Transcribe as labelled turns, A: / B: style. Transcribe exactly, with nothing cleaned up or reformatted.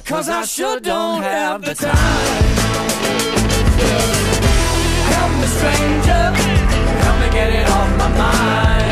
A: 'cause I sure don't have the time. Help me, stranger, help me get it off my mind.